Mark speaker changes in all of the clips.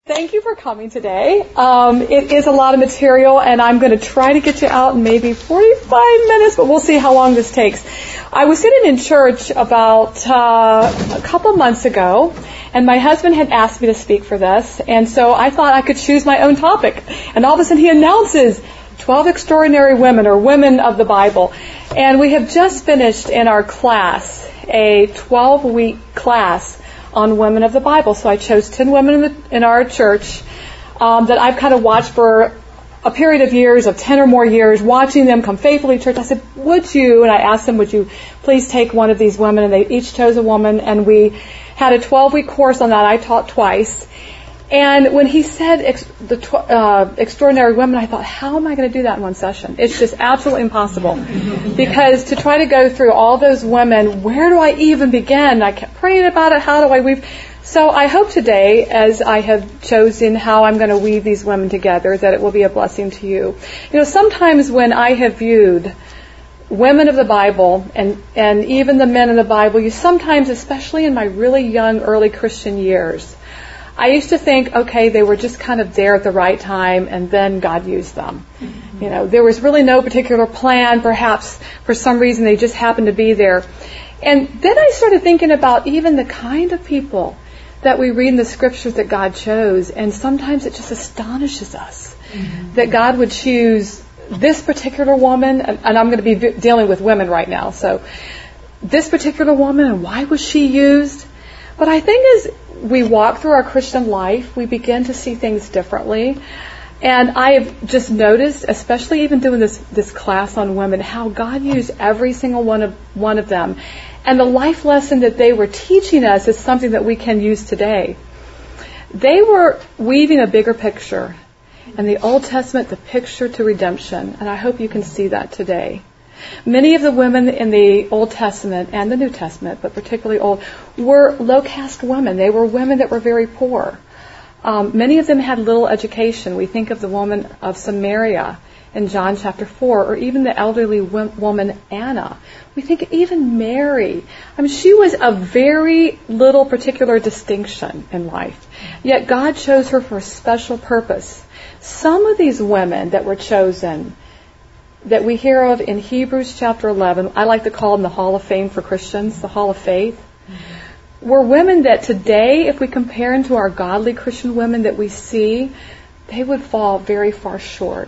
Speaker 1: Thank you for coming today. It is a lot of material, and I'm going to try to get you out in maybe 45 minutes, but we'll see how long this takes. I was sitting in church about a couple months ago, and my husband had asked me to speak for this, and so I thought I could choose my own topic. And all of a sudden he announces 12 extraordinary women, or women of the Bible. And we have just finished in our class a 12-week class on women of the Bible. So I chose 10 women in our church that I've kind of watched for a period of years, of 10 or more years, watching them come faithfully to church. I said, and I asked them, would you please take one of these women? And they each chose a woman, and we had a 12-week course on that. I taught twice. And when he said extraordinary women, I thought, how am I going to do that in one session? It's just absolutely impossible. Because to try to go through all those women, where do I even begin? I kept praying about it. How do I weave? So I hope today, as I have chosen how I'm going to weave these women together, that it will be a blessing to you. You know, sometimes when I have viewed women of the Bible and even the men of the Bible, you sometimes, especially in my really young, early Christian years, I used to think, okay, they were just kind of there at the right time, and then God used them. Mm-hmm. You know, there was really no particular plan. Perhaps for some reason they just happened to be there. And then I started thinking about even the kind of people that we read in the scriptures that God chose, and sometimes it just astonishes us that God would choose this particular woman, and I'm going to be dealing with women right now, so this particular woman, and why was she used? But I think as we walk through our Christian life, we begin to see things differently. And I have just noticed, especially even doing this class on women, how God used every single one of them. And the life lesson that they were teaching us is something that we can use today. They were weaving a bigger picture. In the Old Testament, the picture to redemption. And I hope you can see that today. Many of the women in the Old Testament and the New Testament, but particularly Old, were low-caste women. They were women that were very poor. Many of them had little education. We think of the woman of Samaria in John chapter 4, or even the elderly woman Anna. We think even Mary. I mean, she was of very little particular distinction in life. Yet God chose her for a special purpose. Some of these women that were chosen that we hear of in Hebrews chapter 11, I like to call them the Hall of Fame for Christians, the Hall of Faith, were women that today, if we compare them to our godly Christian women that we see, they would fall very far short.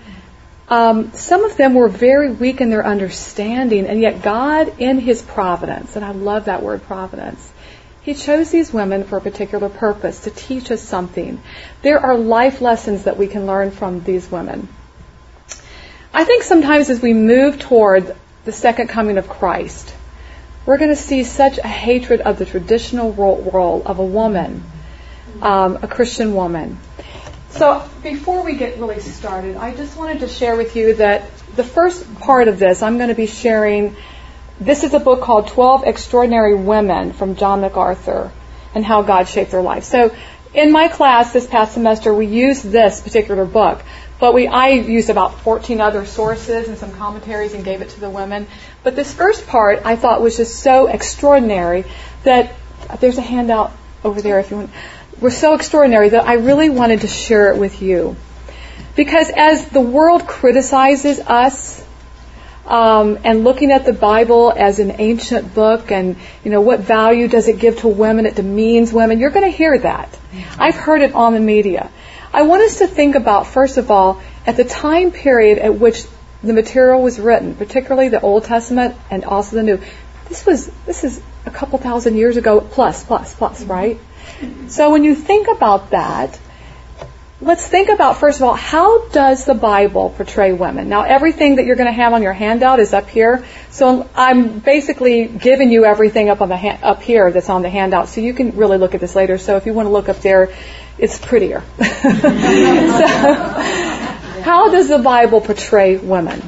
Speaker 1: Some of them were very weak in their understanding, and yet God, in His providence, and I love that word providence, He chose these women for a particular purpose, to teach us something. There are life lessons that we can learn from these women. I think sometimes as we move toward the second coming of Christ, we're going to see such a hatred of the traditional role of a woman, a Christian woman. So before we get really started, I just wanted to share with you that the first part of this, I'm going to be sharing, this is a book called 12 Extraordinary Women from John MacArthur and how God shaped their life. So in my class this past semester, we used this particular book. But I used about 14 other sources and some commentaries and gave it to the women. But this first part I thought was just so extraordinary that there's a handout over there if you want. We're so extraordinary that I really wanted to share it with you. Because as the world criticizes us and looking at the Bible as an ancient book and, you know, what value does it give to women? It demeans women. You're going to hear that. I've heard it on the media. I want us to think about, first of all, at the time period at which the material was written, particularly the Old Testament and also the New. This is a couple thousand years ago, plus, right? So when you think about that, let's think about, first of all, how does the Bible portray women? Now, everything that you're going to have on your handout is up here. So I'm basically giving you everything up here that's on the handout, so you can really look at this later. So if you want to look up there, it's prettier. So, how does the Bible portray women?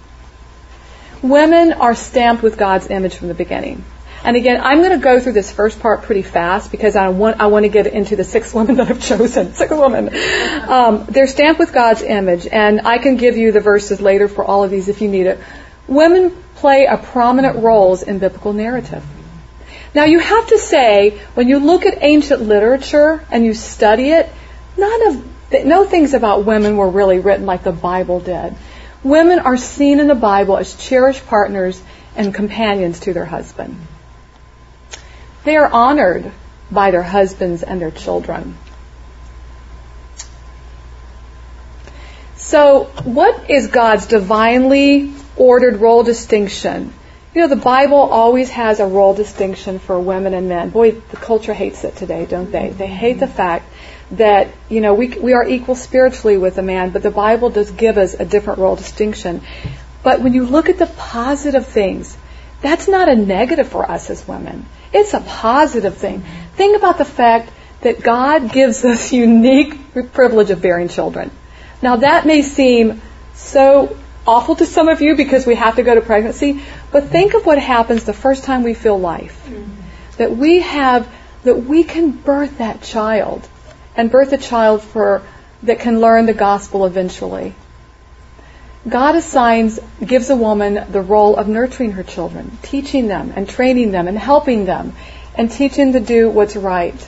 Speaker 1: Women are stamped with God's image from the beginning. And again, I'm going to go through this first part pretty fast because I want to get into the 6 women that I've chosen. 6 women. They're stamped with God's image, and I can give you the verses later for all of these if you need it. Women play a prominent roles in biblical narrative. Now, you have to say, when you look at ancient literature and you study it, no things about women were really written like the Bible did. Women are seen in the Bible as cherished partners and companions to their husband. They are honored by their husbands and their children. So, what is God's divinely ordered role distinction? The Bible always has a role distinction for women and men. Boy, the culture hates it today, don't they? They hate the fact that, we are equal spiritually with a man, but the Bible does give us a different role distinction. But when you look at the positive things, that's not a negative for us as women. It's a positive thing. Think about the fact that God gives us unique privilege of bearing children. Now that may seem so awful to some of you because we have to go to pregnancy, but think of what happens the first time we feel life. That we can birth that child and birth a child that can learn the gospel eventually. God gives a woman the role of nurturing her children, teaching them and training them and helping them and teaching them to do what's right.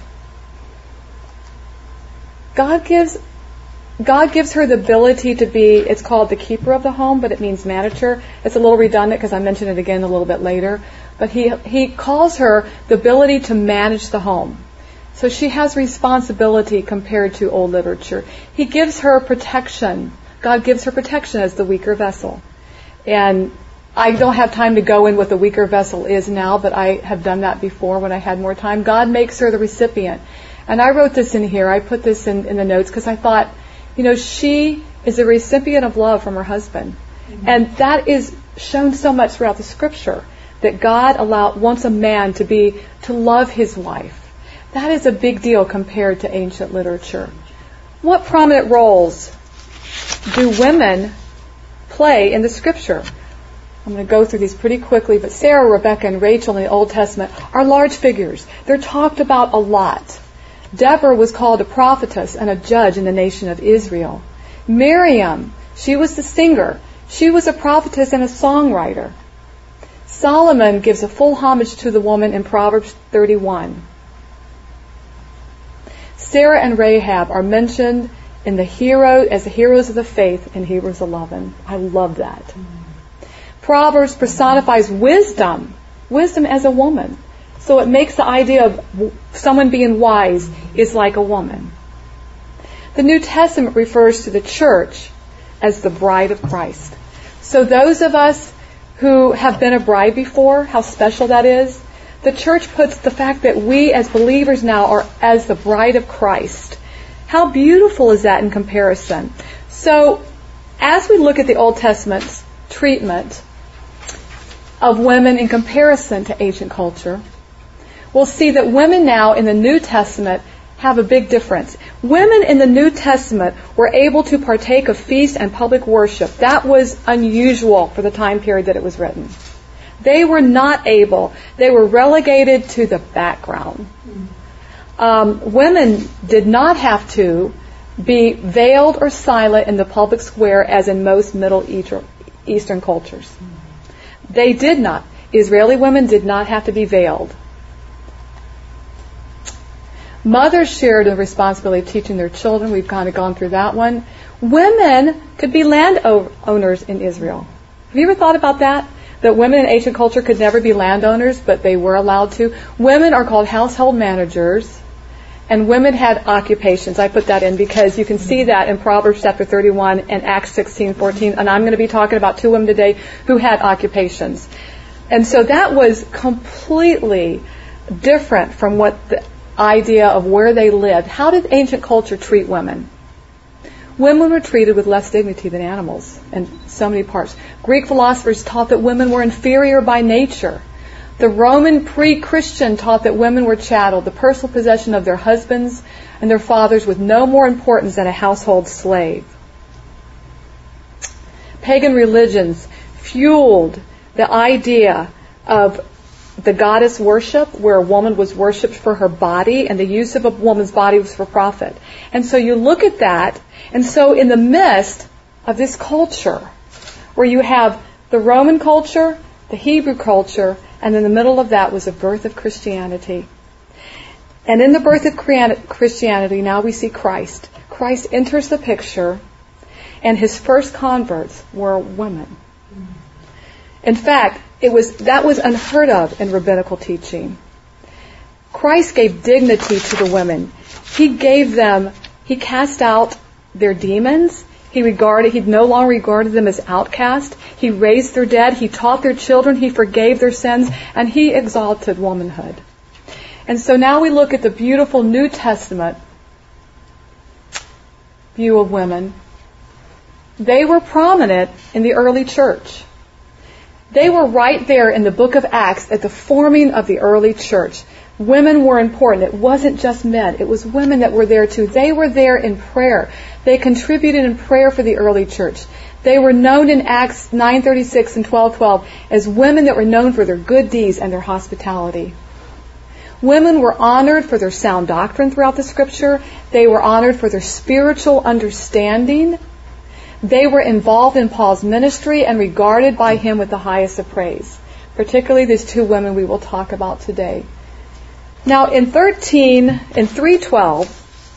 Speaker 1: God gives her the ability to be, it's called the keeper of the home, but it means manager. It's a little redundant because I mention it again a little bit later. But he calls her the ability to manage the home. So she has responsibility compared to old literature. He gives her protection. God gives her protection as the weaker vessel. And I don't have time to go in what the weaker vessel is now, but I have done that before when I had more time. God makes her the recipient. And I wrote this in here. I put this in the notes because I thought, she is a recipient of love from her husband. Mm-hmm. And that is shown so much throughout the Scripture, that God wants a man to love his wife. That is a big deal compared to ancient literature. What prominent roles do women play in the Scripture? I'm going to go through these pretty quickly, but Sarah, Rebecca, and Rachel in the Old Testament are large figures. They're talked about a lot. Deborah was called a prophetess and a judge in the nation of Israel. Miriam, she was the singer. She was a prophetess and a songwriter. Solomon gives a full homage to the woman in Proverbs 31. Sarah and Rahab are mentioned as the heroes of the faith in Hebrews 11. I love that. Proverbs personifies wisdom as a woman. So it makes the idea of someone being wise is like a woman. The New Testament refers to the church as the bride of Christ. So those of us who have been a bride before, how special that is. The church puts the fact that we as believers now are as the bride of Christ. How beautiful is that in comparison? So as we look at the Old Testament's treatment of women in comparison to ancient culture, we'll see that women now in the New Testament have a big difference. Women in the New Testament were able to partake of feast and public worship. That was unusual for the time period that it was written. They were not able. They were relegated to the background. Women did not have to be veiled or silent in the public square as in most Middle Eastern cultures. They did not. Israeli women did not have to be veiled. Mothers shared the responsibility of teaching their children. We've kind of gone through that one. Women could be landowners in Israel. Have you ever thought about that? That women in ancient culture could never be landowners, but they were allowed to. Women are called household managers, and women had occupations. I put that in because you can see that in Proverbs chapter 31 and Acts 16:14, and I'm going to be talking about two women today who had occupations. And so that was completely different from what the idea of where they lived. How did ancient culture treat women? Women were treated with less dignity than animals in so many parts. Greek philosophers taught that women were inferior by nature. The Roman pre-Christian taught that women were chattel, the personal possession of their husbands and their fathers with no more importance than a household slave. Pagan religions fueled the idea of the goddess worship, where a woman was worshipped for her body, and the use of a woman's body was for profit. And so you look at that, and so in the midst of this culture, where you have the Roman culture, the Hebrew culture, and in the middle of that was the birth of Christianity. And in the birth of Christianity, now we see Christ. Christ enters the picture, and his first converts were women. In fact, that was unheard of in rabbinical teaching. Christ gave dignity to the women. He cast out their demons. He no longer regarded them as outcasts. He raised their dead. He taught their children. He forgave their sins. And he exalted womanhood. And so now we look at the beautiful New Testament view of women. They were prominent in the early church. They were right there in the book of Acts at the forming of the early church. Women were important. It wasn't just men. It was women that were there too. They were there in prayer. They contributed in prayer for the early church. They were known in Acts 9:36 and 12:12 as women that were known for their good deeds and their hospitality. Women were honored for their sound doctrine throughout the Scripture. They were honored for their spiritual understanding. They were involved in Paul's ministry and regarded by him with the highest of praise. Particularly these two women we will talk about today. Now in 312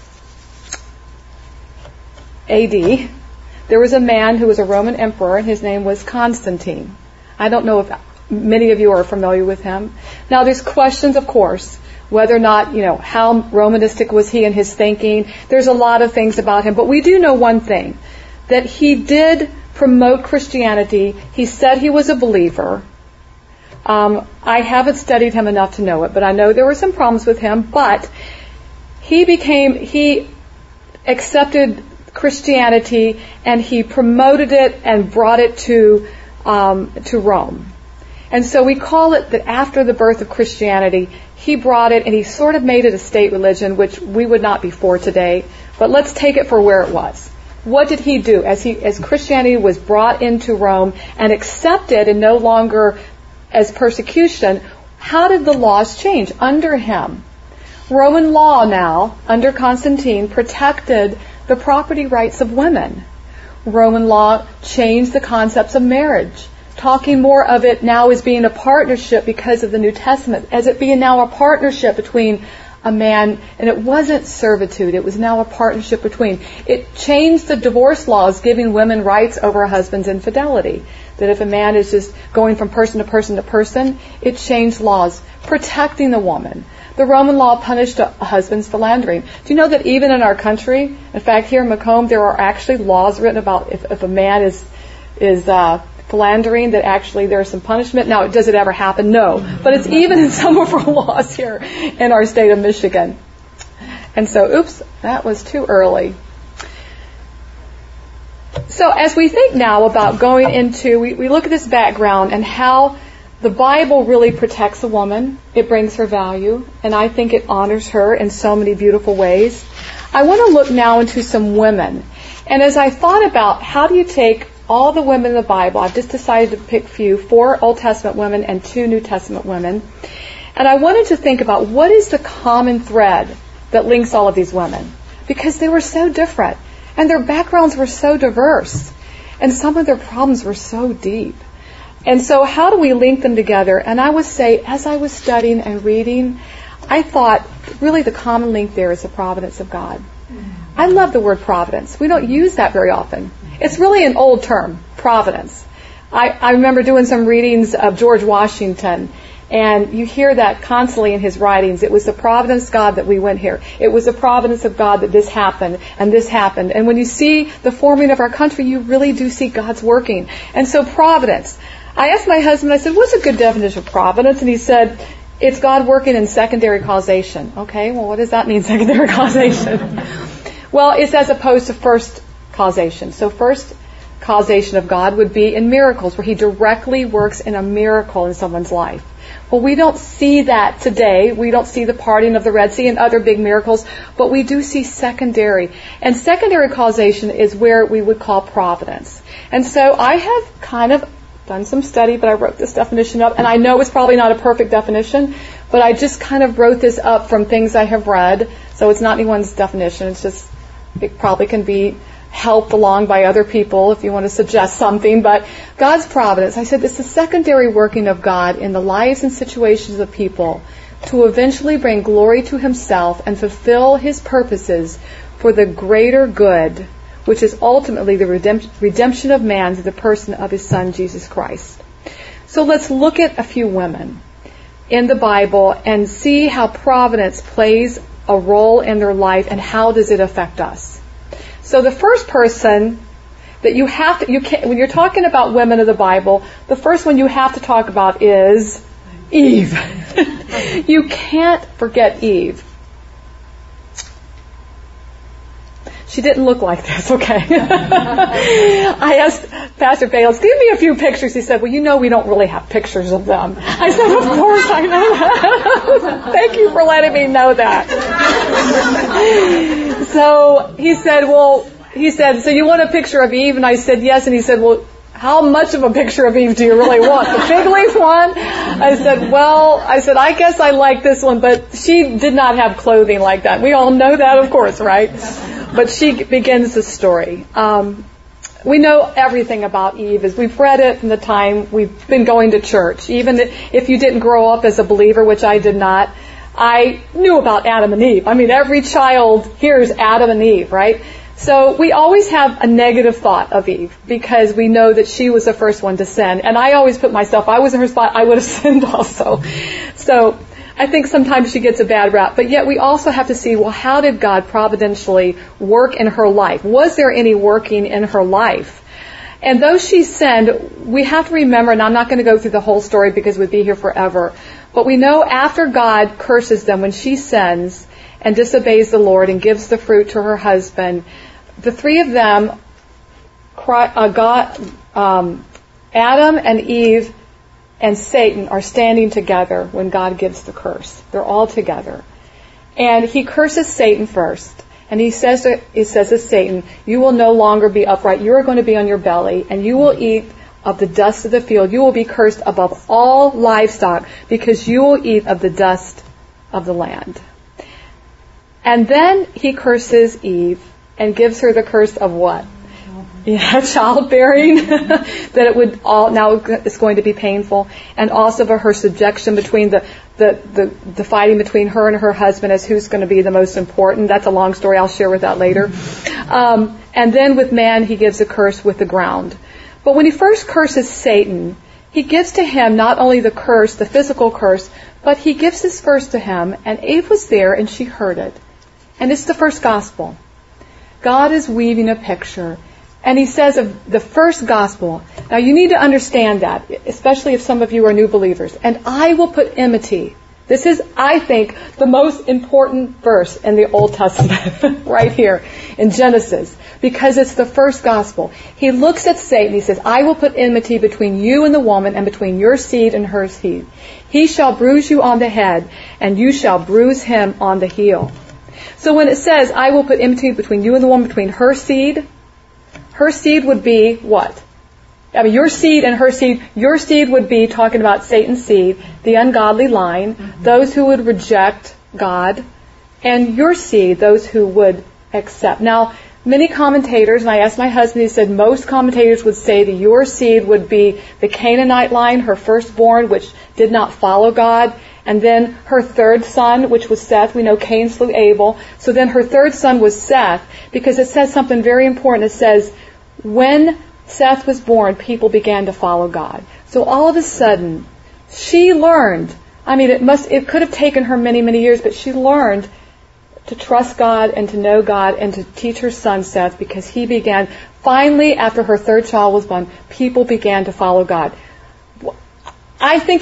Speaker 1: AD, there was a man who was a Roman emperor, and his name was Constantine. I don't know if many of you are familiar with him. Now there's questions, of course, whether or not, how Romanistic was he in his thinking. There's a lot of things about him, but we do know one thing, that he did promote Christianity. He said he was a believer. I haven't studied him enough to know it, but I know there were some problems with him, but he accepted Christianity and he promoted it and brought it to Rome. And so we call it that after the birth of Christianity, he brought it and he sort of made it a state religion, which we would not be for today, but let's take it for where it was. What did he do as Christianity was brought into Rome and accepted and no longer as persecution? How did the laws change under him? Roman law now, under Constantine, protected the property rights of women. Roman law changed the concepts of marriage, talking more of it now as being a partnership because of the New Testament, as it being now a partnership between a man, and it wasn't servitude, it was now a partnership between. It changed the divorce laws, giving women rights over a husband's infidelity. That if a man is just going from person to person to person, it changed laws, protecting the woman. The Roman law punished a husband's philandering. Do you know that even in our country, in fact here in Macomb, there are actually laws written about if a man is philandering, that actually there's some punishment. Now, does it ever happen? No. But it's even in some of our laws here in our state of Michigan. And so, oops, that was too early. So as we think now about going into, we look at this background and how the Bible really protects a woman. It brings her value, and I think it honors her in so many beautiful ways. I want to look now into some women. And as I thought about how do you take all the women in the Bible, I've just decided to pick 4 Old Testament women and 2 New Testament women. And I wanted to think about what is the common thread that links all of these women. Because they were so different. And their backgrounds were so diverse. And some of their problems were so deep. And so how do we link them together? And I would say, as I was studying and reading, I thought really the common link there is the providence of God. I love the word providence. We don't use that very often. It's really an old term, providence. I remember doing some readings of George Washington, and you hear that constantly in his writings. It was the providence of God that we went here. It was the providence of God that this happened, and this happened. And when you see the forming of our country, you really do see God's working. And so providence. I asked my husband, I said, what's a good definition of providence? And he said, it's God working in secondary causation. Okay, well, what does that mean, secondary causation? Well, it's as opposed to first causation. So first causation of God would be in miracles, where He directly works in a miracle in someone's life. Well, we don't see that today. We don't see the parting of the Red Sea and other big miracles, but we do see secondary. And secondary causation is where we would call providence. And so I have kind of done some study, but I wrote this definition up, and I know it's probably not a perfect definition, but I just kind of wrote this up from things I have read. So it's not anyone's definition. It's just, it probably can be helped along by other people if you want to suggest something. But God's providence, I said, it's the secondary working of God in the lives and situations of people to eventually bring glory to himself and fulfill his purposes for the greater good, which is ultimately the redemption of man through the person of his Son, Jesus Christ. So let's look at a few women in the Bible and see how providence plays a role in their life and how does it affect us. So the first person that when you're talking about women of the Bible, the first one you have to talk about is Eve. You can't forget Eve. She didn't look like this, okay? I asked Pastor Bayless, give me a few pictures. He said, well, you know we don't really have pictures of them. I said, of course I know that. Thank you for letting me know that. So he said, so you want a picture of Eve? And I said, yes. And he said, well, how much of a picture of Eve do you really want? The fig leaf one? I said, I guess I like this one, but she did not have clothing like that. We all know that, of course, right? But she begins the story. We know everything about Eve as we've read it from the time we've been going to church. Even if you didn't grow up as a believer, which I did not, I knew about Adam and Eve. I mean, every child hears Adam and Eve, right? So we always have a negative thought of Eve because we know that she was the first one to sin. And I always put myself, I was in her spot, I would have sinned also. So I think sometimes she gets a bad rap. But yet we also have to see, well, how did God providentially work in her life? Was there any working in her life? And though she sinned, we have to remember, and I'm not going to go through the whole story because we'd be here forever, but we know after God curses them, when she sins and disobeys the Lord and gives the fruit to her husband, the three of them, Adam and Eve and Satan are standing together when God gives the curse. They're all together. And he curses Satan first. And he says to Satan, you will no longer be upright. You are going to be on your belly, and you will eat of the dust of the field. You will be cursed above all livestock, because you will eat of the dust of the land. And then he curses Eve and gives her the curse of what? Yeah, childbearing, that it would all, now it's going to be painful, and also for her subjection between the fighting between her and her husband as who's going to be the most important. That's a long story. I'll share with that later. And then with man, he gives a curse with the ground. But when he first curses Satan, he gives to him not only the curse, the physical curse, but he gives this verse to him, and Eve was there and she heard it. And it's the first gospel. God is weaving a picture. And he says of the first gospel, now you need to understand that, especially if some of you are new believers. And I will put enmity. This is, I think, the most important verse in the Old Testament, right here in Genesis, because it's the first gospel. He looks at Satan, he says, I will put enmity between you and the woman, and between your seed and her seed. He shall bruise you on the head, and you shall bruise him on the heel. So when it says, I will put enmity between you and the woman, between her seed would be what? I mean, your seed and her seed, your seed would be talking about Satan's seed, the ungodly line, those who would reject God, and your seed, those who would accept. Now, many commentators, and I asked my husband, he said most commentators would say that your seed would be the Canaanite line, her firstborn, which did not follow God, and then her third son, which was Seth. We know Cain slew Abel. So then her third son was Seth, because it says something very important. It says, when Seth was born, people began to follow God. So all of a sudden, she learned, I mean, it could have taken her many, many years, but she learned to trust God and to know God and to teach her son Seth, because he began, finally, after her third child was born, people began to follow God. I think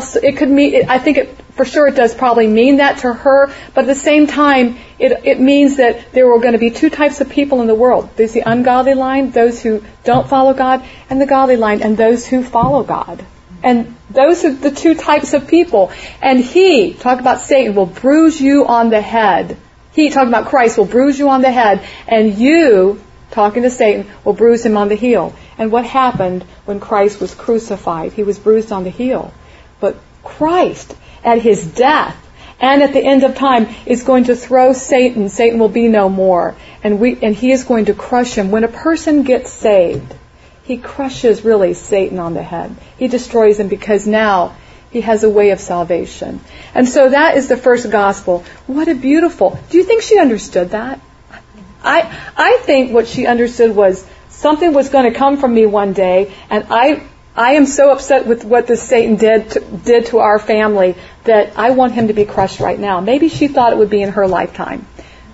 Speaker 1: for sure it does probably mean that to her, but at the same time, it means that there were going to be two types of people in the world. There's the ungodly line, those who don't follow God, and the godly line, and those who follow God. And those are the two types of people. And he, talk about Satan, will bruise you on the head. He, talking about Christ, will bruise you on the head, and you, talking to Satan, will bruise him on the heel. And what happened when Christ was crucified? He was bruised on the heel. But Christ, at his death and at the end of time, is going to throw Satan. Satan will be no more. And he is going to crush him. When a person gets saved, he crushes really Satan on the head. He destroys him, because now He has a way of salvation. And so that is the first gospel. What a beautiful. Do you think she understood that? I think what she understood was something was going to come from me one day, and I am so upset with what this Satan did to our family that I want him to be crushed right now. Maybe she thought it would be in her lifetime.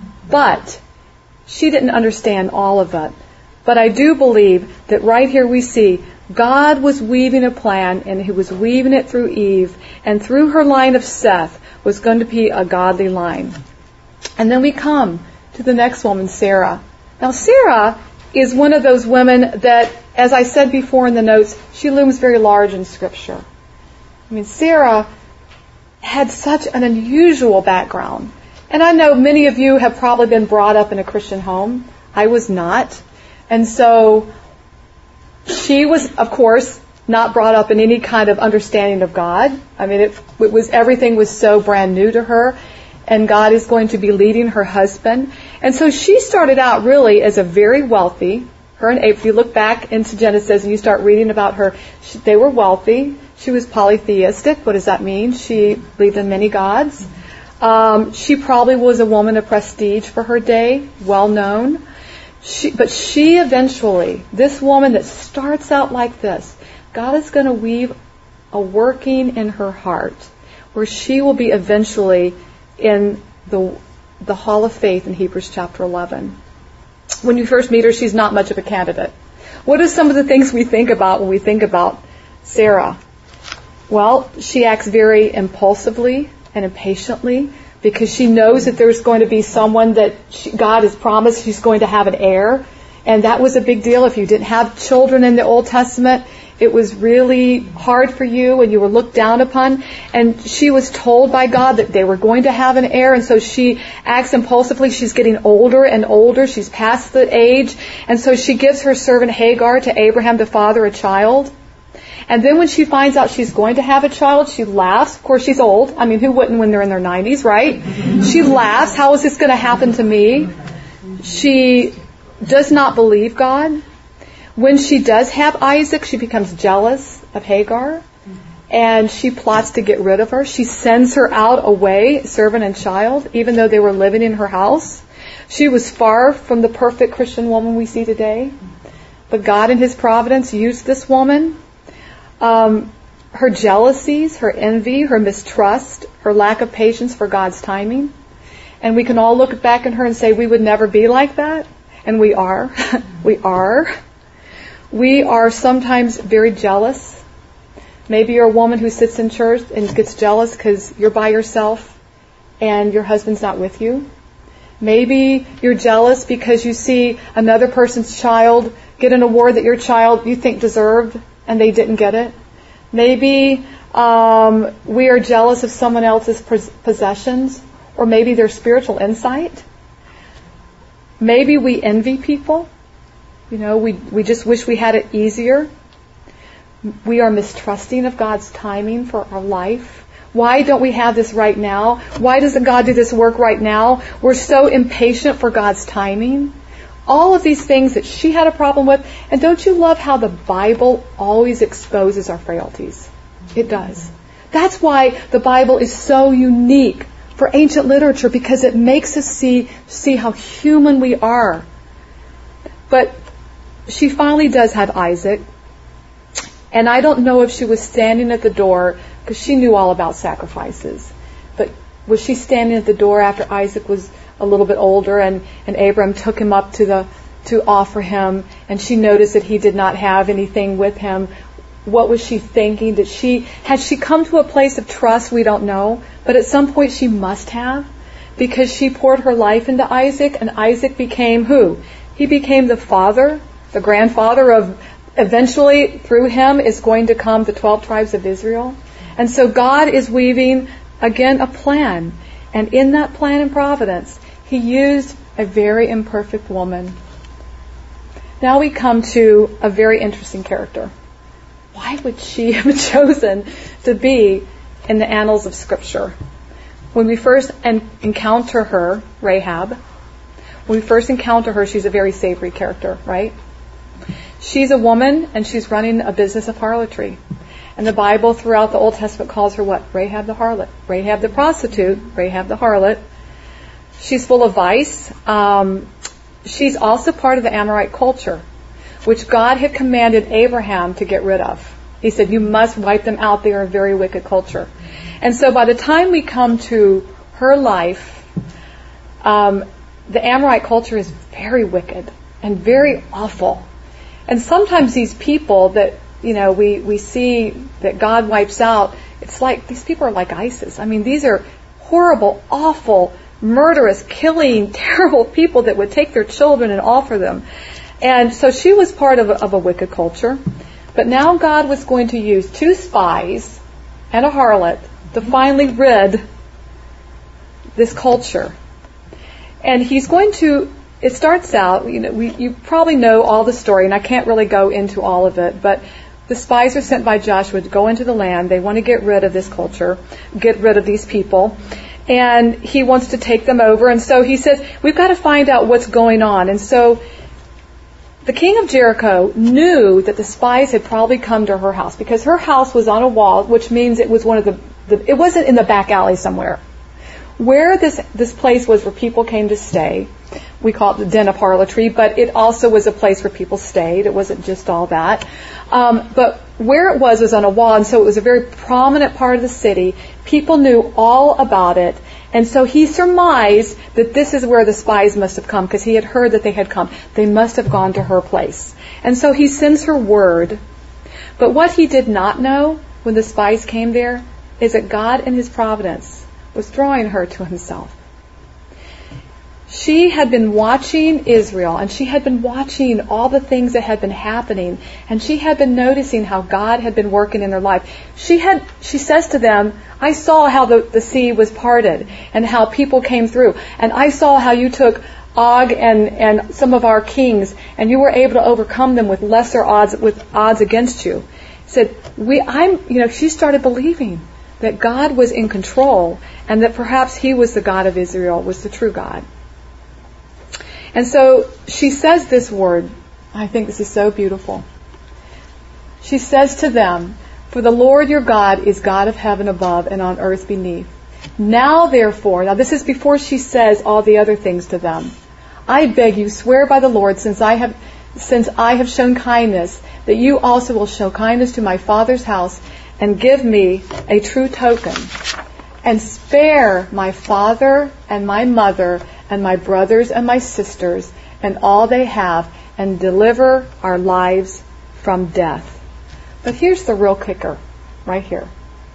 Speaker 1: But she didn't understand all of it. But I do believe that right here we see God was weaving a plan, and He was weaving it through Eve, and through her line of Seth was going to be a godly line. And then we come to the next woman, Sarah. Now Sarah is one of those women that, as I said before in the notes, she looms very large in Scripture. I mean, Sarah had such an unusual background. And I know many of you have probably been brought up in a Christian home. I was not. And so she was, of course, not brought up in any kind of understanding of God. I mean, it was everything was so brand new to her. And God is going to be leading her husband. And so she started out really as a very wealthy, her and Abraham, if you look back into Genesis and you start reading about her, they were wealthy. She was polytheistic. What does that mean? She believed in many gods. She probably was a woman of prestige for her day, well known. But she eventually, this woman that starts out like this, God is going to weave a working in her heart where she will be eventually in the Hall of Faith in Hebrews chapter 11. When you first meet her, she's not much of a candidate. What are some of the things we think about when we think about Sarah? Well, she acts very impulsively and impatiently because she knows that there's going to be someone that God has promised she's going to have an heir. And that was a big deal. If you didn't have children in the Old Testament, it was really hard for you and you were looked down upon. And she was told by God that they were going to have an heir. And so she acts impulsively. She's getting older and older. She's past the age. And so she gives her servant Hagar to Abraham to father a child. And then when she finds out she's going to have a child, she laughs. Of course, she's old. I mean, who wouldn't when they're in their 90s, right? She laughs. How is this going to happen to me? She does not believe God. When she does have Isaac, she becomes jealous of Hagar. And she plots to get rid of her. She sends her out away, servant and child, even though they were living in her house. She was far from the perfect Christian woman we see today. But God in His providence used this woman. Her jealousies, her envy, her mistrust, her lack of patience for God's timing. And we can all look back at her and say we would never be like that. And we are. We are. We are sometimes very jealous. Maybe you're a woman who sits in church and gets jealous because you're by yourself and your husband's not with you. Maybe you're jealous because you see another person's child get an award that your child you think deserved and they didn't get it. Maybe we are jealous of someone else's possessions, or maybe their spiritual insight. Maybe we envy people. You know, we just wish we had it easier. We are mistrusting of God's timing for our life. Why don't we have this right now? Why doesn't God do this work right now? We're so impatient for God's timing. All of these things that she had a problem with. And don't you love how the Bible always exposes our frailties? It does. That's why the Bible is so unique for ancient literature, because it makes us see how human we are. But she finally does have Isaac. And I don't know if she was standing at the door, because she knew all about sacrifices. But was she standing at the door after Isaac was a little bit older and Abram took him up to offer him, and she noticed that he did not have anything with him? What was she thinking? Had she come to a place of trust? We don't know. But at some point she must have, because she poured her life into Isaac, and Isaac became who? He became the father, the grandfather of, eventually through him is going to come the 12 tribes of Israel. And so God is weaving, again, a plan. And in that plan and providence, He used a very imperfect woman. Now we come to a very interesting character. Why would she have chosen to be in the annals of Scripture? When we first encounter her, Rahab, when we first encounter her, she's a very savory character, right? She's a woman, and she's running a business of harlotry. And the Bible throughout the Old Testament calls her what? Rahab the harlot. Rahab the prostitute. Rahab the harlot. She's full of vice. She's also part of the Amorite culture, which God had commanded Abraham to get rid of. He said, you must wipe them out. They are a very wicked culture. And so by the time we come to her life, the Amorite culture is very wicked and very awful. And sometimes these people that, we see that God wipes out, it's like these people are like ISIS. I mean, these are horrible, awful, murderous, killing, terrible people that would take their children and offer them. And so she was part of a wicked culture. But now God was going to use 2 spies and a harlot to finally rid this culture. And he's going to, it starts out, you probably know all the story, and I can't really go into all of it, but the spies are sent by Joshua to go into the land. They want to get rid of this culture, get rid of these people. And he wants to take them over. And so he says, we've got to find out what's going on. And so the king of Jericho knew that the spies had probably come to her house because her house was on a wall, which means it was one of it wasn't in the back alley somewhere. Where this place was where people came to stay, we call it the den of harlotry, but it also was a place where people stayed. It wasn't just all that. But where it was on a wall, and so it was a very prominent part of the city. People knew all about it. And so he surmised that this is where the spies must have come, because he had heard that they had come. They must have gone to her place. And so he sends her word. But what he did not know when the spies came there is that God in his providence was drawing her to himself. She had been watching Israel, and she had been watching all the things that had been happening, and she had been noticing how God had been working in their life. She says to them, I saw how the sea was parted and how people came through, and I saw how you took Og and some of our kings, and you were able to overcome them with lesser odds, with odds against you. Said, she started believing that God was in control, and that perhaps he was the God of Israel, was the true God. And so she says this word. I think this is so beautiful. She says to them, for the Lord your God is God of heaven above and on earth beneath. Now therefore, this is before she says all the other things to them. I beg you, swear by the Lord, since I have shown kindness, that you also will show kindness to my father's house and give me a true token. And spare my father and my mother and my brothers and my sisters and all they have, and deliver our lives from death. But here's the real kicker, right here.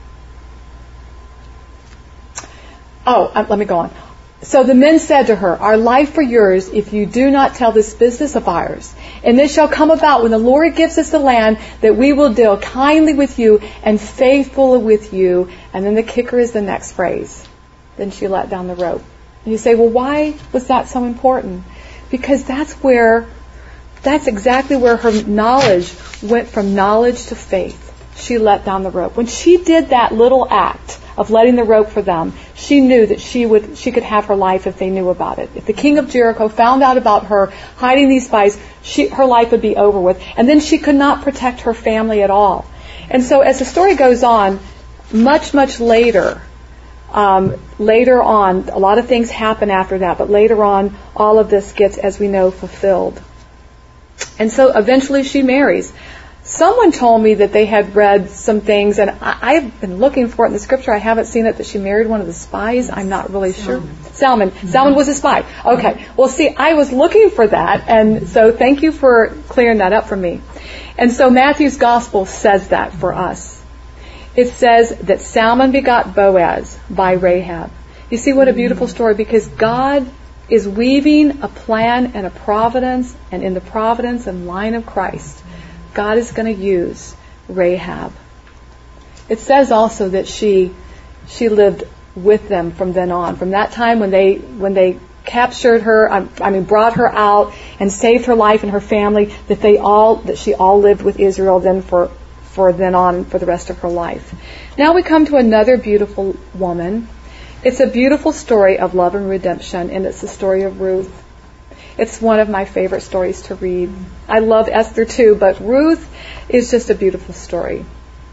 Speaker 1: Let me go on. So the men said to her, our life for yours, if you do not tell this business of ours. And this shall come about when the Lord gives us the land, that we will deal kindly with you and faithfully with you. And then the kicker is the next phrase. Then she let down the rope. And you say, well, why was that so important? Because that's exactly where her knowledge went from knowledge to faith. She let down the rope. When she did that little act of letting the rope for them, she knew that she could have her life if they knew about it. If the king of Jericho found out about her hiding these spies, her life would be over with. And then she could not protect her family at all. And so as the story goes on, much, much later on, a lot of things happen after that, but later on, all of this gets, as we know, fulfilled. And so eventually she marries. Someone told me that they had read some things, and I've been looking for it in the scripture. I haven't seen it, that she married one of the spies. I'm not really sure. Salmon. Salmon was a spy. Okay. Well, see, I was looking for that, and so thank you for clearing that up for me. And so Matthew's gospel says that for us. It says that Salmon begot Boaz by Rahab. You see what a beautiful story, because God is weaving a plan and a providence, and in the providence and line of Christ, God is going to use Rahab. It says also that she lived with them from then on. From that time when they captured her, brought her out and saved her life and her family, that she all lived with Israel then for then on for the rest of her life. Now we come to another beautiful woman. It's a beautiful story of love and redemption, and it's the story of Ruth. It's one of my favorite stories to read. I love Esther too, but Ruth is just a beautiful story.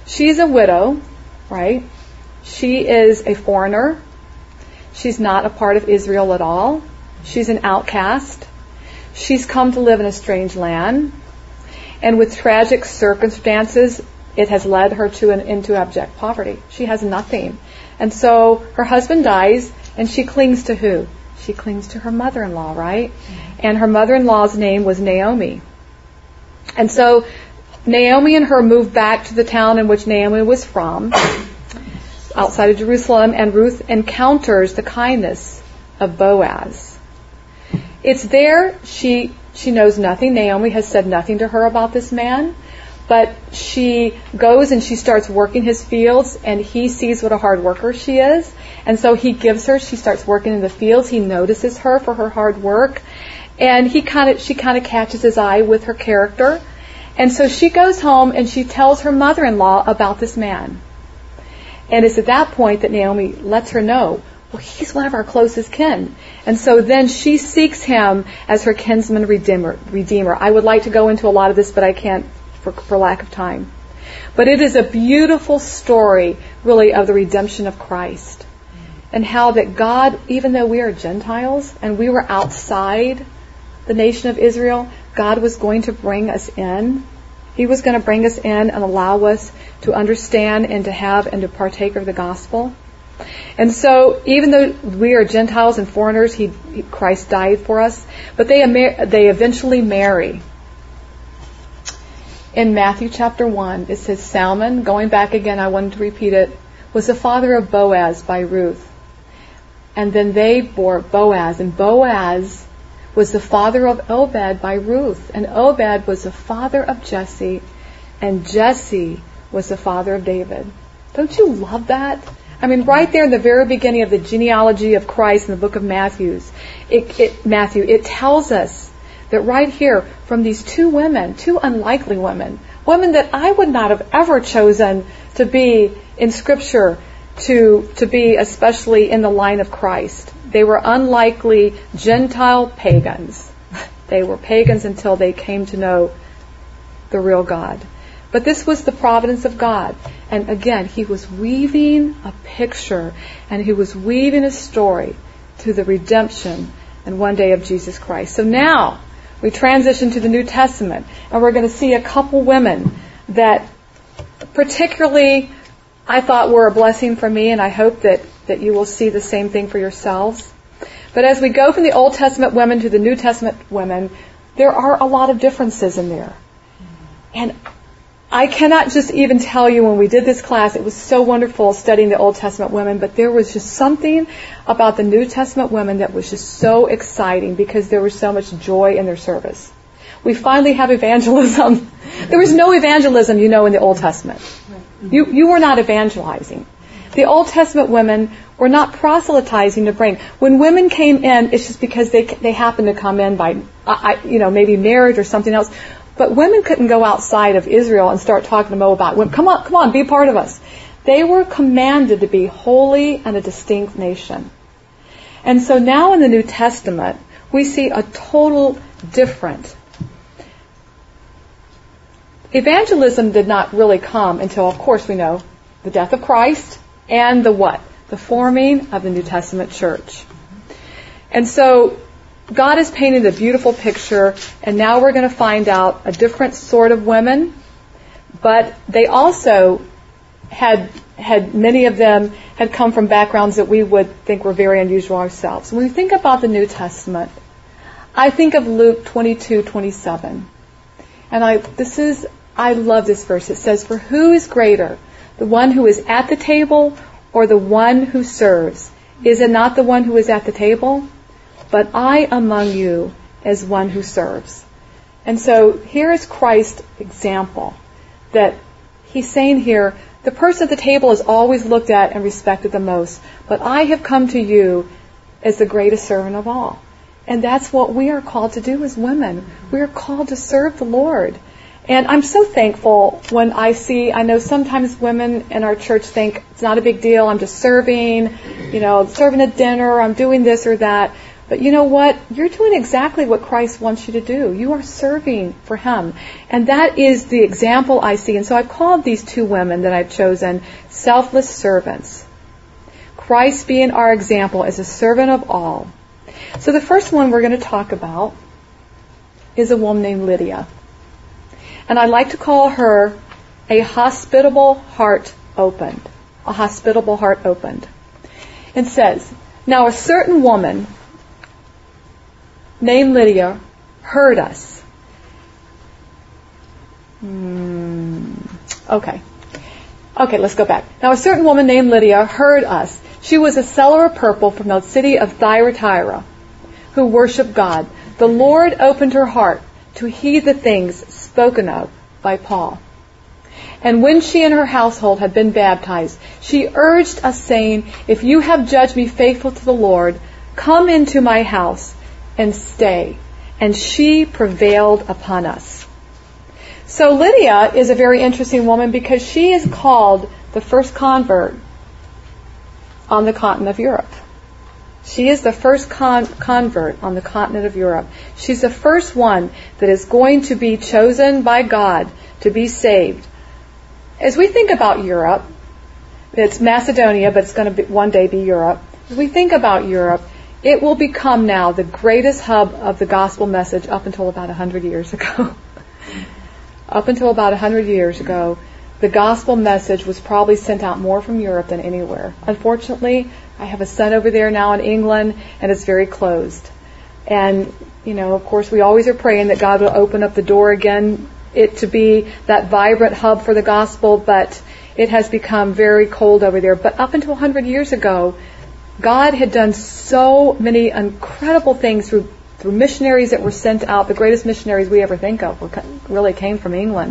Speaker 1: She's a widow, right? She is a foreigner. She's not a part of Israel at all. She's an outcast. She's come to live in a strange land. And with tragic circumstances, it has led her into abject poverty. She has nothing. And so her husband dies, and she clings to who? She clings to her mother-in-law, right? And her mother-in-law's name was Naomi. And so Naomi and her moved back to the town in which Naomi was from, outside of Jerusalem, and Ruth encounters the kindness of Boaz. It's there she knows nothing. Naomi has said nothing to her about this man, but she goes and she starts working his fields, and he sees what a hard worker she is, and so he gives her. She starts working in the fields. He notices her for her hard work, and she kind of catches his eye with her character, and so she goes home and she tells her mother-in-law about this man. And it's at that point that Naomi lets her know, well, he's one of our closest kin. And so then she seeks him as her kinsman redeemer. I would like to go into a lot of this, but I can't for lack of time. But it is a beautiful story, really, of the redemption of Christ. And how that God, even though we are Gentiles and we were outside the nation of Israel, God was going to bring us in. He was going to bring us in and allow us to understand and to have and to partake of the gospel. And so, even though we are Gentiles and foreigners, Christ died for us. But they eventually marry. In Matthew chapter 1, it says Salmon, going back again, I wanted to repeat it, was the father of Boaz by Ruth. And then they bore Boaz, and Boaz was the father of Obed by Ruth, and Obed was the father of Jesse, and Jesse was the father of David. Don't you love that? I mean, right there in the very beginning of the genealogy of Christ in the book of Matthew, it tells us that right here, from these two women, two unlikely women that I would not have ever chosen to be in Scripture, to be especially in the line of Christ. They were unlikely Gentile pagans. They were pagans until they came to know the real God. But this was the providence of God. And again, He was weaving a picture, and He was weaving a story to the redemption and one day of Jesus Christ. So now we transition to the New Testament, and we're going to see a couple women that particularly I thought were a blessing for me, and I hope that you will see the same thing for yourselves. But as we go from the Old Testament women to the New Testament women, there are a lot of differences in there. And I cannot just even tell you, when we did this class, it was so wonderful studying the Old Testament women, but there was just something about the New Testament women that was just so exciting because there was so much joy in their service. We finally have evangelism. There was no evangelism, in the Old Testament. You were not evangelizing. The Old Testament women were not proselytizing to bring. When women came in, it's just because they happened to come in by, maybe marriage or something else. But women couldn't go outside of Israel and start talking to Moabite women. Come on, be a part of us. They were commanded to be holy and a distinct nation. And so now in the New Testament, we see a total different. Evangelism did not really come until, of course, we know the death of Christ and the what? The forming of the New Testament church. And so God is painting a beautiful picture, and now we're going to find out a different sort of women, but they also had many of them had come from backgrounds that we would think were very unusual ourselves. When we think about the New Testament, I think of Luke 22:27. And I love this verse. It says, "For who is greater, the one who is at the table or the one who serves? Is it not the one who is at the table? But I among you as one who serves." And so here is Christ's example, that He's saying here, the person at the table is always looked at and respected the most, but I have come to you as the greatest servant of all. And that's what we are called to do as women. We are called to serve the Lord. And I'm so thankful when I know sometimes women in our church think it's not a big deal, I'm just serving, serving a dinner, I'm doing this or that. But you know what? You're doing exactly what Christ wants you to do. You are serving for Him. And that is the example I see. And so I've called these two women that I've chosen selfless servants. Christ being our example as a servant of all. So the first one we're going to talk about is a woman named Lydia. And I'd like to call her a hospitable heart opened. A hospitable heart opened. It says, now a certain woman named Lydia heard us. Okay, let's go back. Now a certain woman named Lydia heard us. She was a seller of purple from the city of Thyatira, who worshiped God. The Lord opened her heart to heed the things spoken of by Paul. And when she and her household had been baptized, she urged us, saying, if you have judged me faithful to the Lord, come into my house and stay. And she prevailed upon us. So Lydia is a very interesting woman because she is called the first convert on the continent of Europe. She is the first convert on the continent of Europe. She's the first one that is going to be chosen by God to be saved. As we think about Europe, it's Macedonia, but it's going to one day be Europe. As we think about Europe, it will become now the greatest hub of the gospel message up until about 100 years ago. Up until about 100 years ago, the gospel message was probably sent out more from Europe than anywhere. Unfortunately, I have a son over there now in England, and it's very closed. And, of course, we always are praying that God will open up the door again, it to be that vibrant hub for the gospel, but it has become very cold over there. But up until 100 years ago, God had done so many incredible things through missionaries that were sent out. The greatest missionaries we ever think of really came from England.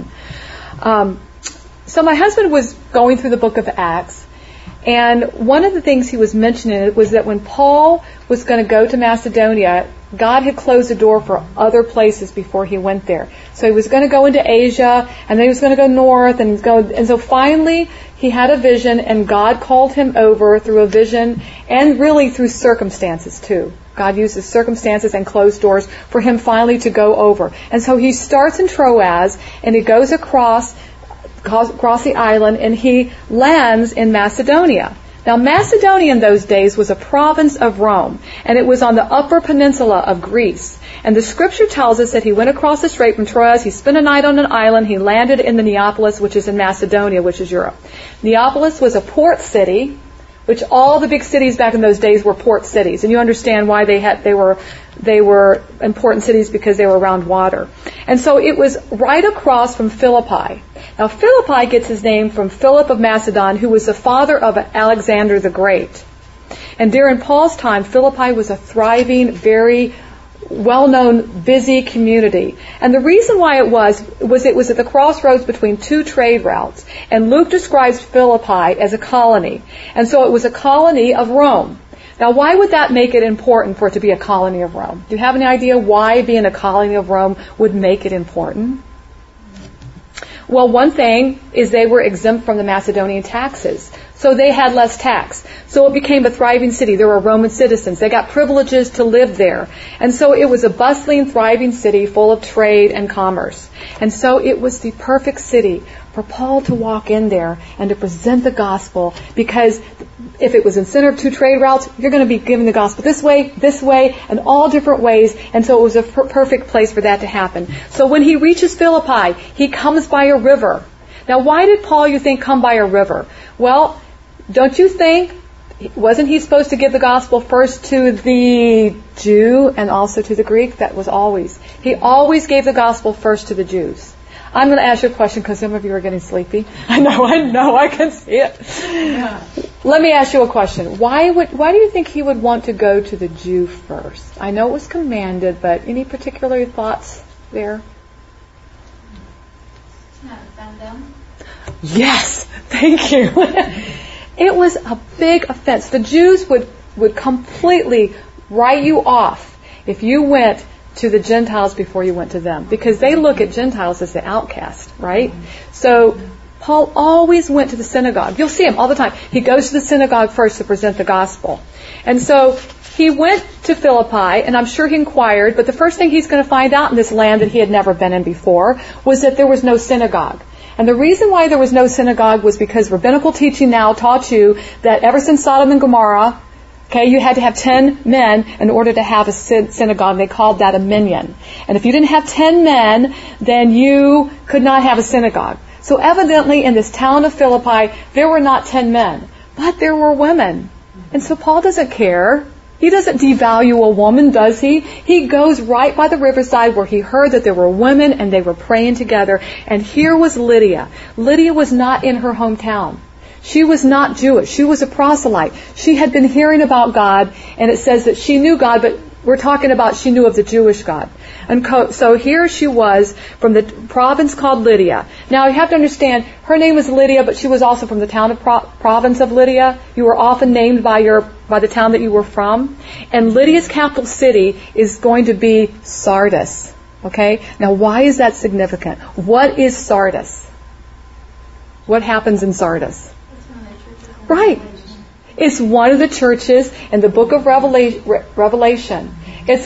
Speaker 1: So my husband was going through the book of Acts, and one of the things he was mentioning was that when Paul was going to go to Macedonia, God had closed the door for other places before he went there. So he was going to go into Asia, and then he was going to go north, and so finally he had a vision, and God called him over through a vision, and really through circumstances too. God uses circumstances and closed doors for him finally to go over. And so he starts in Troas, and he goes across the island, and he lands in Macedonia. Now, Macedonia in those days was a province of Rome, and it was on the upper peninsula of Greece. And the scripture tells us that he went across the strait from Troas, he spent a night on an island, he landed in the Neapolis, which is in Macedonia, which is Europe. Neapolis was a port city, which all the big cities back in those days were port cities. And you understand why they were important cities, because they were around water. And so it was right across from Philippi. Now Philippi gets his name from Philip of Macedon, who was the father of Alexander the Great. And during Paul's time, Philippi was a thriving, very well-known, busy community. And the reason why it was at the crossroads between two trade routes. And Luke describes Philippi as a colony. And so it was a colony of Rome. Now, why would that make it important for it to be a colony of Rome? Do you have any idea why being a colony of Rome would make it important? Well, one thing is they were exempt from the Macedonian taxes. So they had less tax. So it became a thriving city. There were Roman citizens. They got privileges to live there. And so it was a bustling, thriving city full of trade and commerce. And so it was the perfect city for Paul to walk in there and to present the gospel, because if it was in the center of two trade routes, you're going to be giving the gospel this way, and all different ways. And so it was a perfect place for that to happen. So when he reaches Philippi, he comes by a river. Now, why did Paul, you think, come by a river? Well, don't you think, wasn't he supposed to give the gospel first to the Jew and also to the Greek? That was always. He always gave the gospel first to the Jews. I'm going to ask you a question because some of you are getting sleepy. I know, I can see it. Yeah. Let me ask you a question. Why do you think he would want to go to the Jew first? I know it was commanded, but any particular thoughts there?
Speaker 2: Not offend them.
Speaker 1: Yes, thank you. It was a big offense. The Jews would completely write you off if you went to the Gentiles before you went to them, because they look at Gentiles as the outcast, right? So Paul always went to the synagogue. You'll see him all the time. He goes to the synagogue first to present the gospel. And so he went to Philippi, and I'm sure he inquired, but the first thing he's going to find out in this land that he had never been in before was that there was no synagogue. And the reason why there was no synagogue was because rabbinical teaching now taught you that ever since Sodom and Gomorrah, okay, you had to have 10 men in order to have a synagogue. They called that a minyan. And if you didn't have 10 men, then you could not have a synagogue. So evidently in this town of Philippi, there were not 10 men, but there were women. And so Paul doesn't care. He doesn't devalue a woman, does he? He goes right by the riverside where he heard that there were women and they were praying together. And here was Lydia. Lydia was not in her hometown. She was not Jewish. She was a proselyte. She had been hearing about God, and it says that she knew God, but we're talking about she knew of the Jewish God. And so here she was from the province called Lydia. Now you have to understand, her name was Lydia, but she was also from the town of province of Lydia. You were often named by the town that you were from. And Lydia's capital city is going to be Sardis. Okay? Now why is that significant? What is Sardis? What happens in Sardis? Right. It's one of the churches in the book of Revelation. It's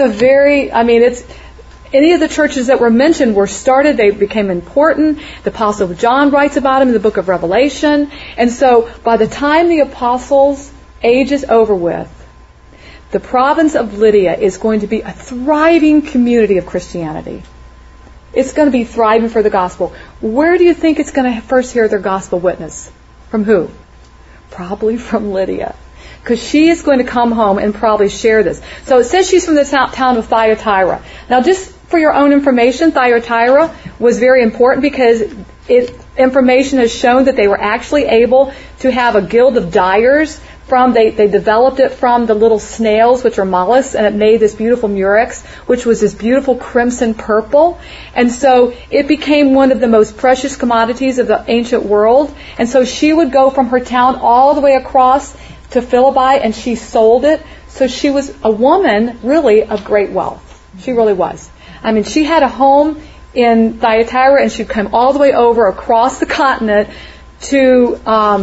Speaker 1: any of the churches that were mentioned were started, they became important. The Apostle John writes about them in the book of Revelation. And so by the time the Apostles' age is over with, the province of Lydia is going to be a thriving community of Christianity. It's going to be thriving for the gospel. Where do you think it's going to first hear their gospel witness? From who? Probably from Lydia. Because she is going to come home and probably share this. So it says she's from the town of Thyatira. Now just for your own information, Thyatira was very important because information has shown that they were actually able to have a guild of dyers. They developed it from the little snails, which are mollusks, and it made this beautiful murex, which was this beautiful crimson purple. And so it became one of the most precious commodities of the ancient world. And so she would go from her town all the way across to Philippi, and she sold it. So she was a woman, really, of great wealth. She really was. I mean, she had a home in Thyatira, and she'd come all the way over across the continent to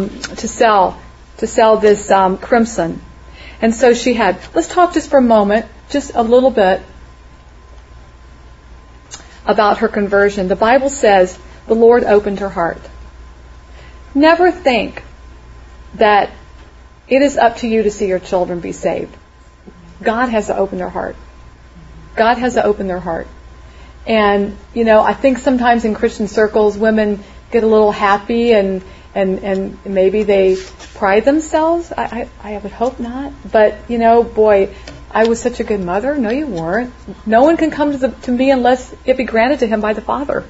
Speaker 1: sell this crimson. And so she had, let's talk just for a moment, just a little bit about her conversion. The Bible says the Lord opened her heart. Never think that it is up to you to see your children be saved. God has to open their heart. God has to open their heart. And, I think sometimes in Christian circles, women get a little happy and maybe they pride themselves. I would hope not. But, boy, I was such a good mother. No, you weren't. No one can come to me unless it be granted to him by the Father.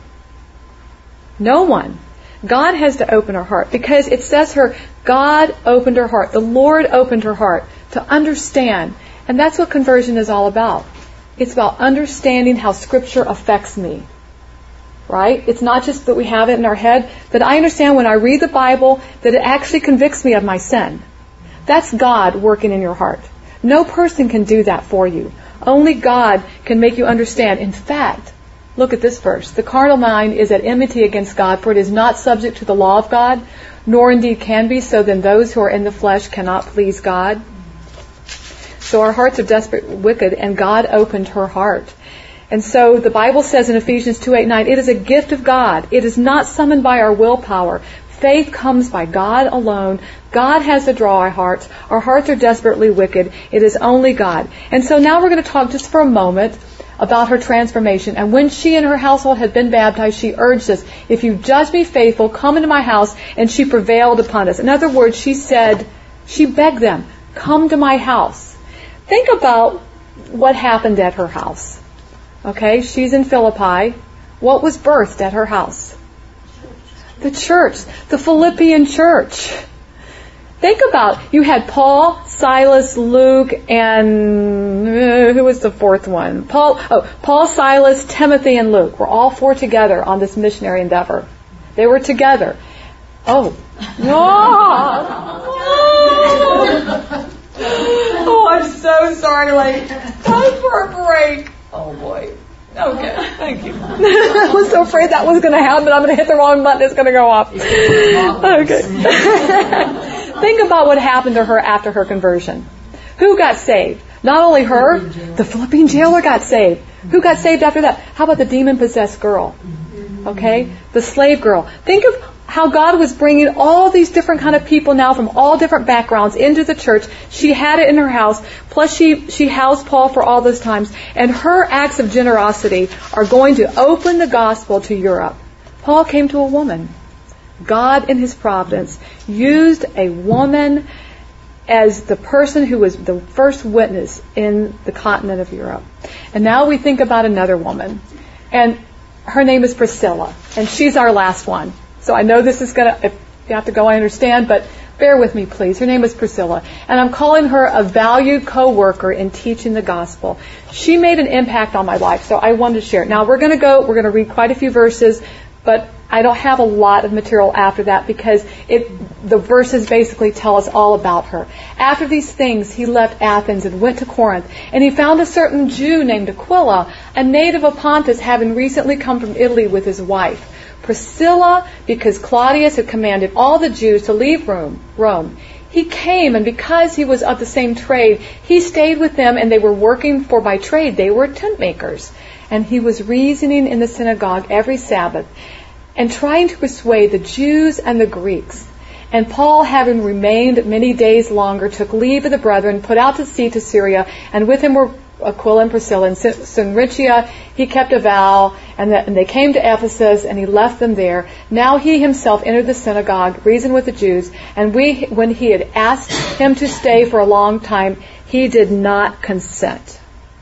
Speaker 1: No one. God has to open her heart because it says God opened her heart. The Lord opened her heart to understand. And that's what conversion is all about. It's about understanding how Scripture affects me. Right? It's not just that we have it in our head, that I understand when I read the Bible that it actually convicts me of my sin. That's God working in your heart. No person can do that for you. Only God can make you understand. In fact, look at this verse. The carnal mind is at enmity against God, for it is not subject to the law of God, nor indeed can be, so then those who are in the flesh cannot please God. So our hearts are desperate, wicked, and God opened her heart. And so the Bible says in Ephesians 2:8-9, it is a gift of God. It is not summoned by our willpower. Faith comes by God alone. God has to draw our hearts. Our hearts are desperately wicked. It is only God. And so now we're going to talk just for a moment about her transformation. And when she and her household had been baptized, she urged us, if you judge me faithful, come into my house. And she prevailed upon us. In other words, she begged them, come to my house. Think about what happened at her house. Okay, she's in Philippi. What was birthed at her house? The church. The Philippian church. Think about, you had Paul, Silas, Luke, and who was the fourth one? Paul, Silas, Timothy, and Luke were all four together on this missionary endeavor. They were together. Oh, I'm so sorry. Time for a break. Oh boy. Okay, thank you. I was so afraid that was going to happen. I'm going to hit the wrong button. It's going to go off. Okay. Think about what happened to her after her conversion. Who got saved? Not only her, the Philippian jailer got saved. Who got saved after that? How about the demon-possessed girl? Okay? The slave girl. Think of how God was bringing all these different kind of people now from all different backgrounds into the church. She had it in her house. Plus she housed Paul for all those times. And her acts of generosity are going to open the gospel to Europe. Paul came to a woman. God, in His providence, used a woman as the person who was the first witness in the continent of Europe. And now we think about another woman. And her name is Priscilla. And she's our last one. So I know this is going to, if you have to go, I understand, but bear with me, please. Her name is Priscilla. And I'm calling her a valued co-worker in teaching the gospel. She made an impact on my life, so I wanted to share it. Now we're going to read quite a few verses, but I don't have a lot of material after that because the verses basically tell us all about her. After these things, he left Athens and went to Corinth, and he found a certain Jew named Aquila, a native of Pontus, having recently come from Italy with his wife Priscilla, because Claudius had commanded all the Jews to leave Rome. He came, and because he was of the same trade, he stayed with them, and they were working, for by trade they were tent makers. And he was reasoning in the synagogue every Sabbath, and trying to persuade the Jews and the Greeks. And Paul, having remained many days longer, took leave of the brethren, put out to sea to Syria, and with him were Aquila and Priscilla. In Synricia he kept a vow, and they came to Ephesus, and he left them there. Now he himself entered the synagogue, reasoned with the Jews, and when he had asked him to stay for a long time, he did not consent.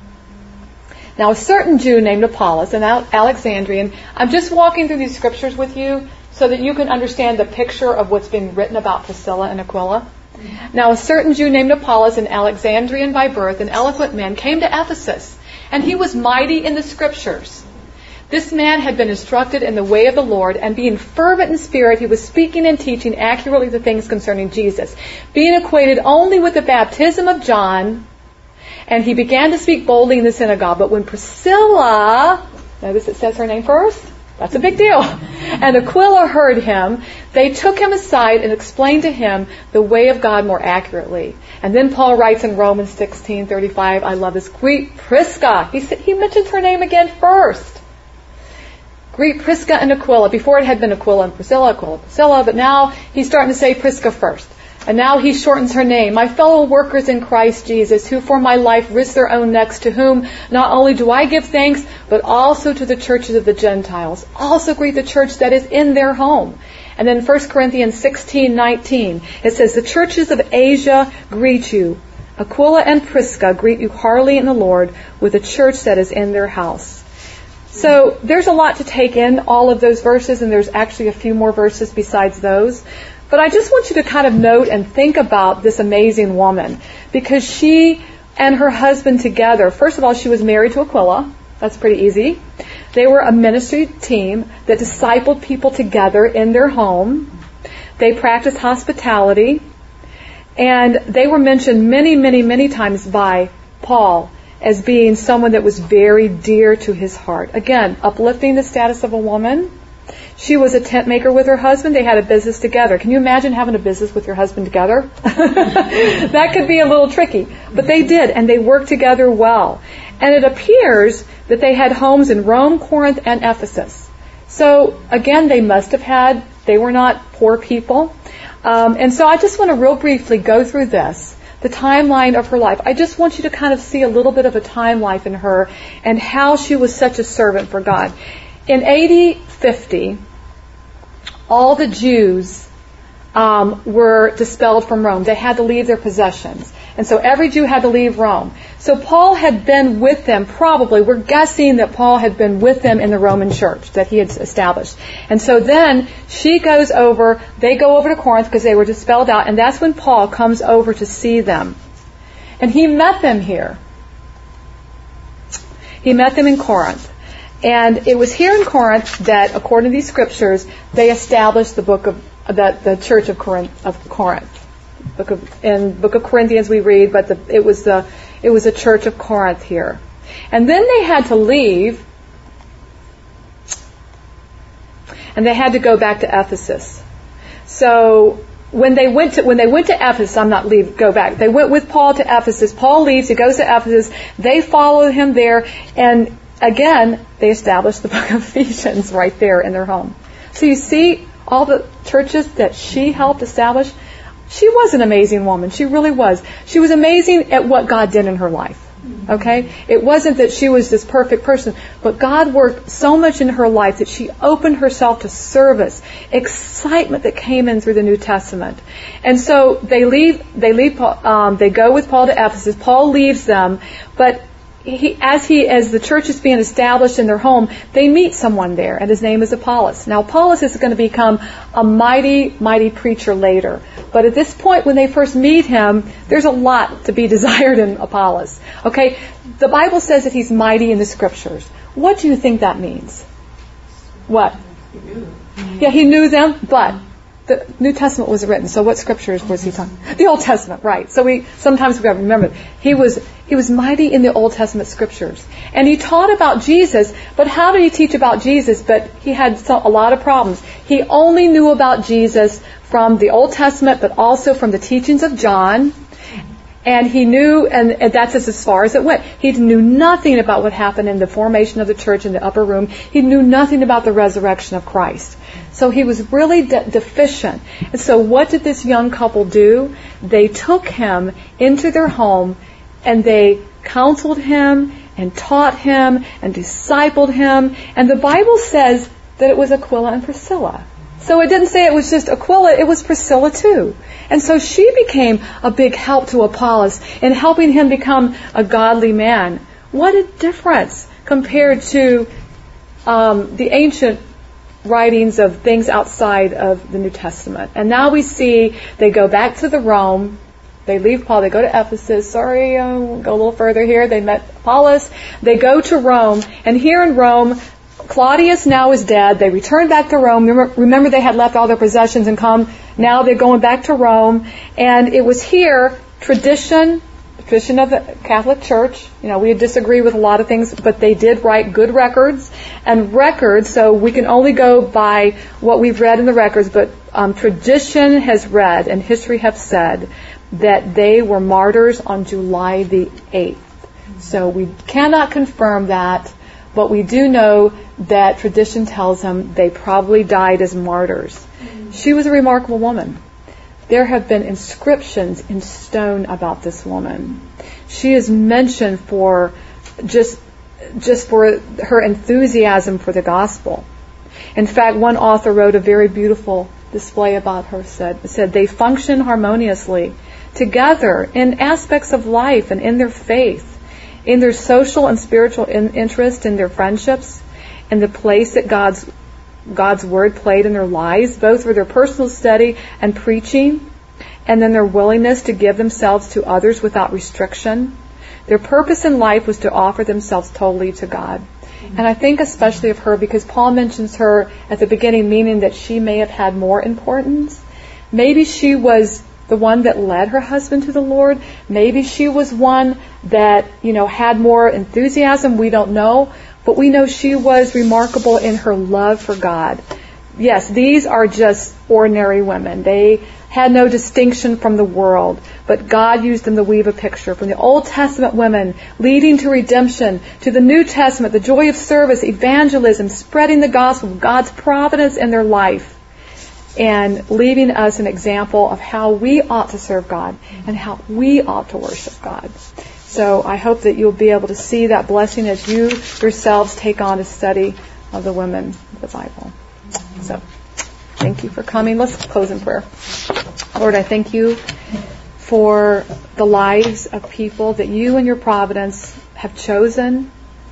Speaker 1: Now a certain Jew named Apollos, an Alexandrian, I'm just walking through these scriptures with you so that you can understand the picture of what's being written about Priscilla and Aquila. Now a certain Jew named Apollos, an Alexandrian by birth, an eloquent man, came to Ephesus, and he was mighty in the scriptures. This man had been instructed in the way of the Lord, and being fervent in spirit, he was speaking and teaching accurately the things concerning Jesus, being acquainted only with the baptism of John. And he began to speak boldly in the synagogue. But when Priscilla, notice it says her name first, that's a big deal, and Aquila heard him, they took him aside and explained to him the way of God more accurately. And then Paul writes in Romans 16:35, I love this, greet Prisca. He mentions her name again first. Greet Prisca and Aquila. Before it had been Aquila and Priscilla, but now he's starting to say Prisca first. And now he shortens her name. My fellow workers in Christ Jesus, who for my life risk their own necks, to whom not only do I give thanks, but also to the churches of the Gentiles. Also greet the church that is in their home. And then 1 Corinthians 16:19, it says, the churches of Asia greet you. Aquila and Prisca greet you heartily in the Lord, with the church that is in their house. So there's a lot to take in, all of those verses, and there's actually a few more verses besides those. But I just want you to kind of note and think about this amazing woman, because she and her husband together, first of all, she was married to Aquila. That's pretty easy. They were a ministry team that discipled people together in their home. They practiced hospitality. And they were mentioned many, many, many times by Paul as being someone that was very dear to his heart. Again, uplifting the status of a woman. She was a tent maker with her husband. They had a business together. Can you imagine having a business with your husband together? That could be a little tricky. But they did, and they worked together well. And it appears that they had homes in Rome, Corinth, and Ephesus. So, again, they were not poor people. And so I just want to real briefly go through this, the timeline of her life. I just want you to kind of see a little bit of a timeline in her and how she was such a servant for God. In AD 50, all the Jews were dispelled from Rome. They had to leave their possessions. And so every Jew had to leave Rome. So Paul had been with them, probably, we're guessing that Paul had been with them in the Roman church that he had established. And so then they go over to Corinth because they were dispelled out, and that's when Paul comes over to see them. And he met them here. He met them in Corinth. And it was here in Corinth that, according to these scriptures, they established the church of Corinth. In Book of Corinthians we read, but it was the church of Corinth here. And then they had to leave, and they had to go back to Ephesus. So when they went to Ephesus, they went with Paul to Ephesus. Paul leaves, he goes to Ephesus. They follow him there, and again, they established the book of Ephesians right there in their home. So you see all the churches that she helped establish. She was an amazing woman. She really was. She was amazing at what God did in her life. Okay? It wasn't that she was this perfect person, but God worked so much in her life that she opened herself to service, excitement that came in through the New Testament. And so they go with Paul to Ephesus. Paul leaves them, but as the church is being established in their home, they meet someone there, and his name is Apollos. Now, Apollos is going to become a mighty, mighty preacher later. But at this point, when they first meet him, there's a lot to be desired in Apollos. Okay? The Bible says that he's mighty in the Scriptures. What do you think that means? What? Yeah, he knew them, but the New Testament was written, so what Scriptures was he talking? The Old Testament, right. So sometimes we got to remember, he was mighty in the Old Testament Scriptures. And he taught about Jesus, but how did he teach about Jesus? But he had a lot of problems. He only knew about Jesus from the Old Testament, but also from the teachings of John. And he knew, and that's as far as it went. He knew nothing about what happened in the formation of the church in the upper room. He knew nothing about the resurrection of Christ. So he was really deficient. And so what did this young couple do? They took him into their home, and they counseled him and taught him and discipled him. And the Bible says that it was Aquila and Priscilla. So it didn't say it was just Aquila, it was Priscilla too. And so she became a big help to Apollos in helping him become a godly man. What a difference compared to the ancient writings of things outside of the New Testament. And now we see they go back to the Rome. They leave Paul. They go to Ephesus. We'll go a little further here. They met Apollos. They go to Rome. And here in Rome, Claudius now is dead. They return back to Rome. Remember they had left all their possessions and come. Now they're going back to Rome. And it was here, tradition of the Catholic Church. We disagree with a lot of things, but they did write good records. And records, so we can only go by what we've read in the records, but tradition has read and history have said that they were martyrs on July the 8th. So we cannot confirm that, but we do know that tradition tells them they probably died as martyrs. She was a remarkable woman. There have been inscriptions in stone about this woman. She is mentioned for just for her enthusiasm for the gospel. In fact, one author wrote a very beautiful display about her, said they function harmoniously together in aspects of life and in their faith, in their social and spiritual interest, in their friendships, and the place that God's Word played in their lives, both for their personal study and preaching, and then their willingness to give themselves to others without restriction. Their purpose in life was to offer themselves totally to God. And I think especially of her, because Paul mentions her at the beginning, meaning that she may have had more importance. Maybe she was the one that led her husband to the Lord. Maybe she was one that, had more enthusiasm. We don't know. But we know she was remarkable in her love for God. Yes, these are just ordinary women. They had no distinction from the world, but God used them to weave a picture from the Old Testament women leading to redemption, to the New Testament, the joy of service, evangelism, spreading the gospel, God's providence in their life, and leaving us an example of how we ought to serve God and how we ought to worship God. So I hope that you'll be able to see that blessing as you yourselves take on a study of the women of the Bible. So thank you for coming. Let's close in prayer. Lord, I thank you for the lives of people that you and your providence have chosen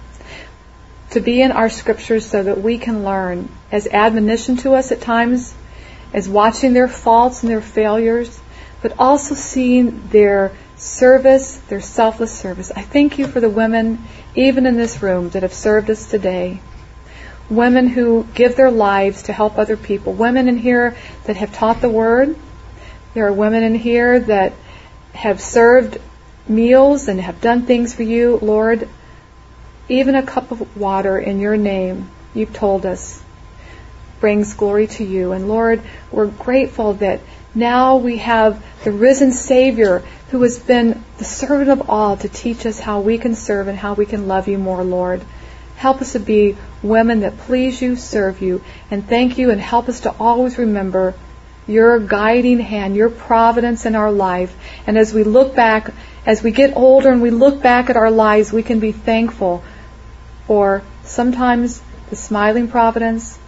Speaker 1: to be in our scriptures so that we can learn as admonition to us at times, as watching their faults and their failures, but also seeing their service, their selfless service. I thank you for the women, even in this room, that have served us today. Women who give their lives to help other people. Women in here that have taught the Word. There are women in here that have served meals and have done things for you. Lord, even a cup of water in your name, you've told us, brings glory to you. And Lord, we're grateful that Now we have the risen Savior who has been the servant of all to teach us how we can serve and how we can love you more, Lord. Help us to be women that please you, serve you, and thank you, and help us to always remember your guiding hand, your providence in our life. And as we look back, as we get older and we look back at our lives, we can be thankful for sometimes the smiling providence,